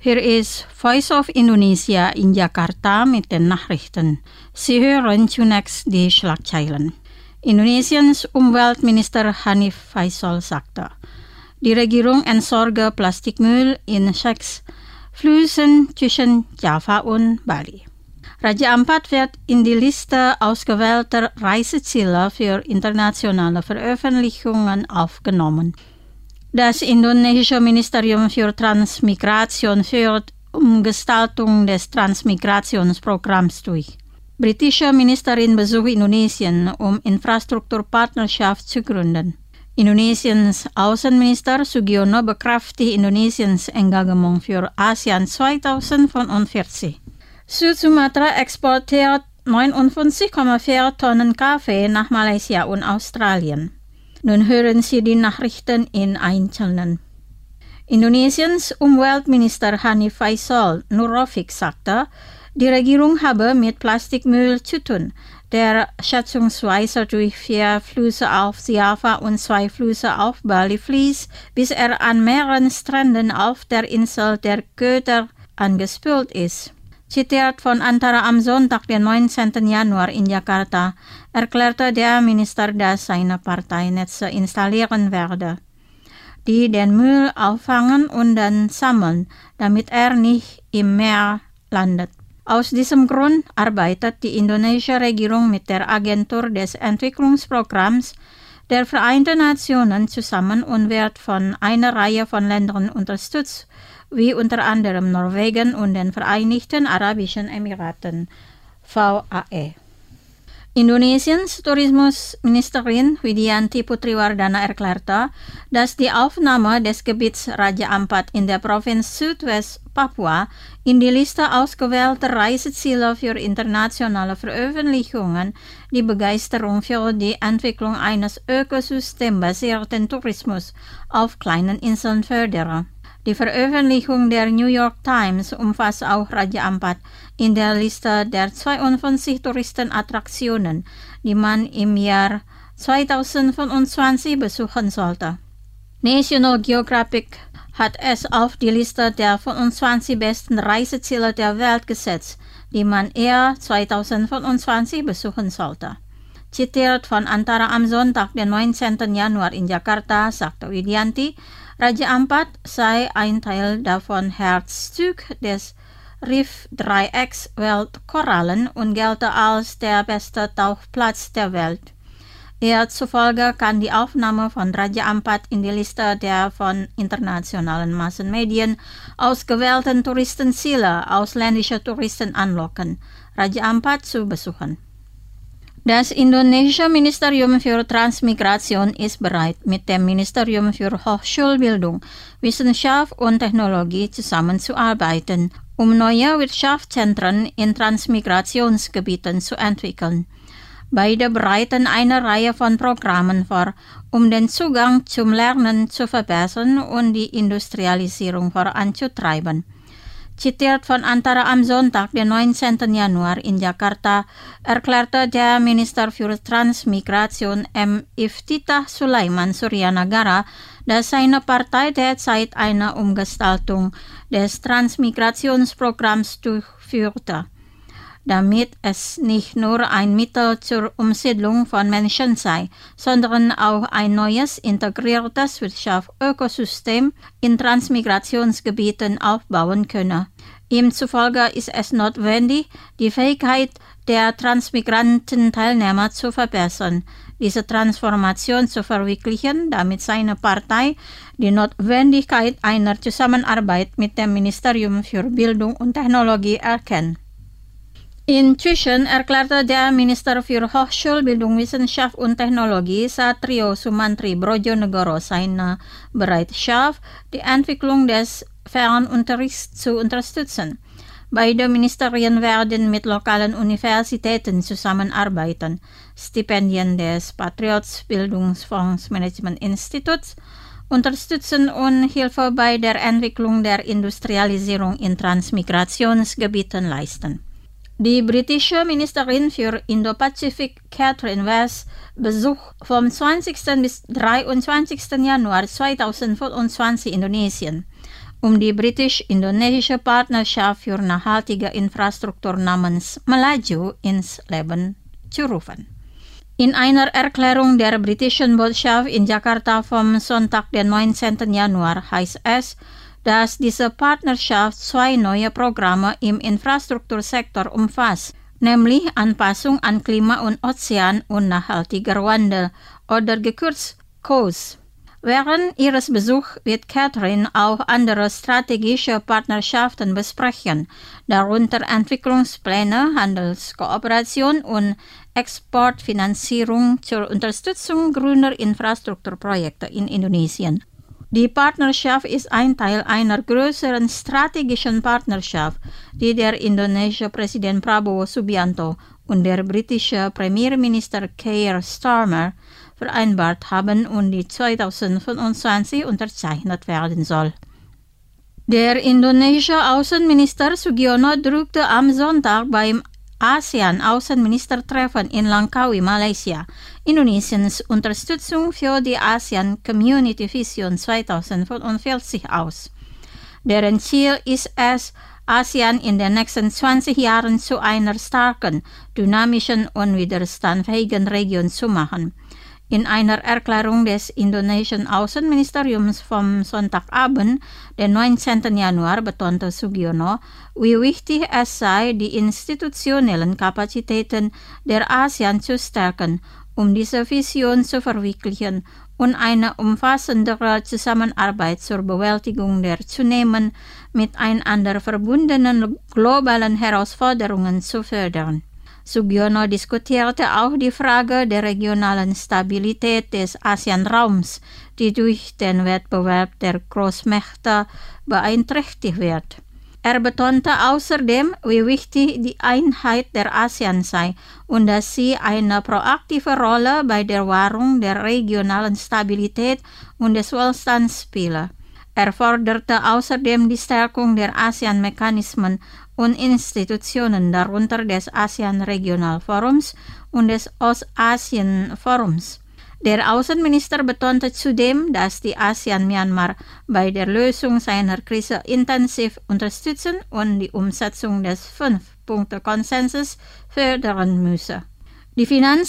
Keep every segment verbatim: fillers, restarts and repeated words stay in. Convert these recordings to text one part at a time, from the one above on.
Hier ist Voice of Indonesia in Jakarta mit den Nachrichten. Sie hören zunächst die Schlagzeilen. Indonesiens Umweltminister Hanif Faisal sagte, die Regierung entsorge Plastikmüll in sechs Flüssen zwischen Java und Bali. Raja Ampat wird in die Liste ausgewählter Reiseziele für internationale Veröffentlichungen aufgenommen. Das indonesische Ministerium für Transmigration führt Umgestaltung des Transmigrationsprogramms durch. Britische Ministerin besucht Indonesien, um Infrastrukturpartnerschaft zu gründen. Indonesiens Außenminister Sugiono bekräftigt Indonesiens Engagement für ASEAN zweitausendfünfundvierzig. Süd-Sumatra exportiert neunundfünfzig Komma vier Tonnen Kaffee nach Malaysia und Australien. Nun hören Sie die Nachrichten in Einzelnen. Indonesiens Umweltminister Hanif Faisal Nurrafiq sagte, die Regierung habe mit Plastikmüll zu tun, der schätzungsweise durch vier Flüsse auf Java und zwei Flüsse auf Bali fließt, bis er an mehreren Stränden auf der Insel der Götter angespült ist. Zitiert von Antara am Sonntag, den neunzehnten Januar in Jakarta, erklärte der Minister, dass seine Partei Netze installieren werde, die den Müll auffangen und dann sammeln, damit er nicht im Meer landet. Aus diesem Grund arbeitet die indonesische Regierung mit der Agentur des Entwicklungsprogramms der Vereinten Nationen zusammen und wird von einer Reihe von Ländern unterstützt, wie unter anderem Norwegen und den Vereinigten Arabischen Emiraten, V A E. Indonesiens Tourismusministerin Widianti Putriwardana erklärte, dass die Aufnahme des Gebiets Raja Ampat in der Provinz Südwest Papua in die Liste ausgewählter Reiseziele für internationale Veröffentlichungen die Begeisterung für die Entwicklung eines ökosystembasierten Tourismus auf kleinen Inseln fördere. Die Veröffentlichung der New York Times umfasst auch Raja Ampat in der Liste der zweiundfünfzig Touristenattraktionen, die man im Jahr zweitausendfünfundzwanzig besuchen sollte. National Geographic hat es auf die Liste der fünfundzwanzig besten Reiseziele der Welt gesetzt, die man eher zweitausendfünfundzwanzig besuchen sollte. Zitiert von Antara am Sonntag, den neunzehnten Januar in Jakarta, sagte Widianti, Raja Ampat sei ein Teil davon Herzstück des Riffdreiecks Weltkorallen und gelte als der beste Tauchplatz der Welt. Ihr zufolge kann die Aufnahme von Raja Ampat in die Liste der von internationalen Massenmedien ausgewählten Touristenziele ausländische Touristen anlocken, Raja Ampat zu besuchen. Das indonesische Ministerium für Transmigration ist bereit, mit dem Ministerium für Hochschulbildung, Wissenschaft und Technologie zusammenzuarbeiten, um neue Wirtschaftszentren in Transmigrationsgebieten zu entwickeln. Beide bereiten eine Reihe von Programmen vor, um den Zugang zum Lernen zu verbessern und die Industrialisierung voranzutreiben. Zitiert von Antara am Sonntag, den neunzehnten Januar in Jakarta, erklärte der Minister für Transmigration M. Iftitah Sulaiman Suryanagara, dass seine Partei derzeit eine Umgestaltung des Transmigrationsprogramms durchführte, damit es nicht nur ein Mittel zur Umsiedlung von Menschen sei, sondern auch ein neues integriertes Wirtschaftsökosystem in Transmigrationsgebieten aufbauen könne. Ihm zufolge ist es notwendig, die Fähigkeit der Transmigranten-Teilnehmer zu verbessern, diese Transformation zu verwirklichen, damit seine Partei die Notwendigkeit einer Zusammenarbeit mit dem Ministerium für Bildung und Technologie erkennt. Inzwischen erklärte der Minister für Hochschulbildung, Wissenschaft und Technologie Satrio Sumantri Brojonegoro seine Bereitschaft, die Entwicklung des Fernunterrichts zu unterstützen. Beide Ministerien werden mit lokalen Universitäten zusammenarbeiten, Stipendien des Patriots Bildungsfondsmanagement Instituts unterstützen und Hilfe bei der Entwicklung der Industrialisierung in Transmigrationsgebieten leisten. Die britische Ministerin für Indo-Pazifik Catherine West besucht vom zwanzigsten bis dreiundzwanzigsten Januar zweitausendfünfundzwanzig Indonesien, um die britisch-indonesische Partnerschaft für nachhaltige Infrastruktur namens Melaju ins Leben zu rufen. In einer Erklärung der britischen Botschaft in Jakarta vom Sonntag, den neunzehnten Januar, heißt es, dass diese Partnerschaft zwei neue Programme im Infrastruktursektor umfasst, nämlich Anpassung an Klima und Ozean und nachhaltiger Wandel oder gekürzt C O S. Während ihres Besuchs wird Catherine auch andere strategische Partnerschaften besprechen, darunter Entwicklungspläne, Handelskooperation und Exportfinanzierung zur Unterstützung grüner Infrastrukturprojekte in Indonesien. Die Partnerschaft ist ein Teil einer größeren strategischen Partnerschaft, die der indonesische Präsident Prabowo Subianto und der britische Premierminister Keir Starmer vereinbart haben und die zweitausendfünfundzwanzig unterzeichnet werden soll. Der indonesische Außenminister Sugiono drückte am Sonntag beim ASEAN-Außenministertreffen in Langkawi, Malaysia, Indonesiens Unterstützung für die ASEAN Community Vision zweitausendfünfundvierzig aus. Deren Ziel ist es, ASEAN in den nächsten zwanzig Jahren zu einer starken, dynamischen und widerstandsfähigen Region zu machen. In einer Erklärung des indonesischen Außenministeriums vom Sonntagabend, den neunzehnten Januar, betonte Sugiono, wie wichtig es sei, die institutionellen Kapazitäten der ASEAN zu stärken, um diese Vision zu verwirklichen und eine umfassendere Zusammenarbeit zur Bewältigung der zunehmend miteinander verbundenen globalen Herausforderungen zu fördern. Sugiono diskutierte auch die Frage der regionalen Stabilität des ASEAN-Raums, die durch den Wettbewerb der Großmächte beeinträchtigt wird. Er betonte außerdem, wie wichtig die Einheit der ASEAN sei und dass sie eine proaktive Rolle bei der Wahrung der regionalen Stabilität und des Wohlstands spiele. Er forderte außerdem die Stärkung der ASEAN-Mechanismen und Institutionen, darunter des ASEAN-Regionalforums und des Ostasien-Forums. Der Außenminister betonte zudem, dass die ASEAN Myanmar bei der Lösung seiner Krise intensiv unterstützen und die Umsetzung des Fünf-Punkte-Konsensus fördern müsse. Die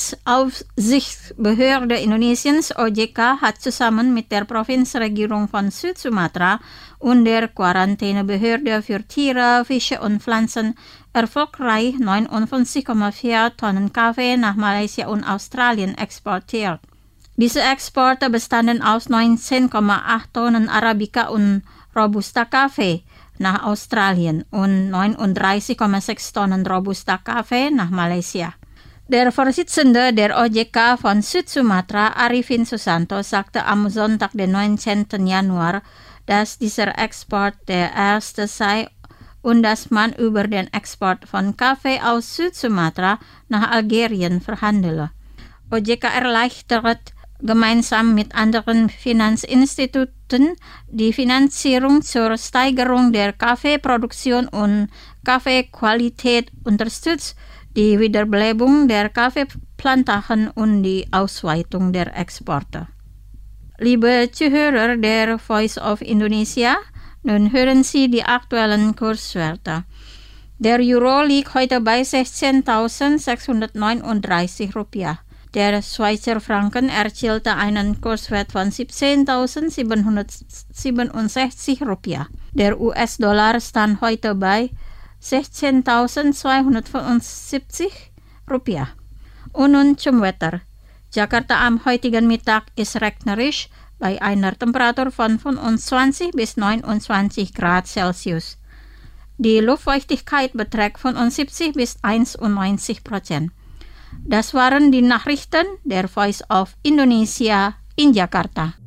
Finanzaufsichtsbehörde Indonesiens O J K hat zusammen mit der Provinzregierung von Südsumatra und der Quarantänebehörde für Tiere, Fische und Pflanzen erfolgreich neunundfünfzig Komma vier Tonnen Kaffee nach Malaysia und Australien exportiert. Diese Exporte bestanden aus neunzehn Komma acht Tonnen Arabica und Robusta Kaffee nach Australien und neununddreißig Komma sechs Tonnen Robusta Kaffee nach Malaysia. Der Vorsitzende der O J K von Südsumatra, Arifin Susanto, sagte am Sonntag, den neunzehnten Januar, dass dieser Export der erste sei und dass man über den Export von Kaffee aus Südsumatra nach Algerien verhandele. O J K erleichtert gemeinsam mit anderen Finanzinstituten die Finanzierung zur Steigerung der Kaffeeproduktion und Kaffeequalität unterstützt, die Wiederbelebung der Kaffeeplantagen und die Ausweitung der Exporte. Liebe Zuhörer der Voice of Indonesia, nun hören Sie die aktuellen Kurswerte. Der Euro liegt heute bei sechzehntausendsechshundertneununddreißig Rupiah. Der Schweizer Franken erzielte einen Kurswert von siebzehntausendsiebenhundertsiebenundsechzig Rupiah. Der U S-Dollar stand heute bei sechzehntausendzweihundertfünfundsiebzig Rupiah. Und nun zum Wetter. Jakarta am heutigen Mittag ist regnerisch bei einer Temperatur von fünfundzwanzig bis neunundzwanzig Grad Celsius. Die Luftfeuchtigkeit beträgt fünfundsiebzig bis einundneunzig Prozent. Das waren die Nachrichten der Voice of Indonesia in Jakarta.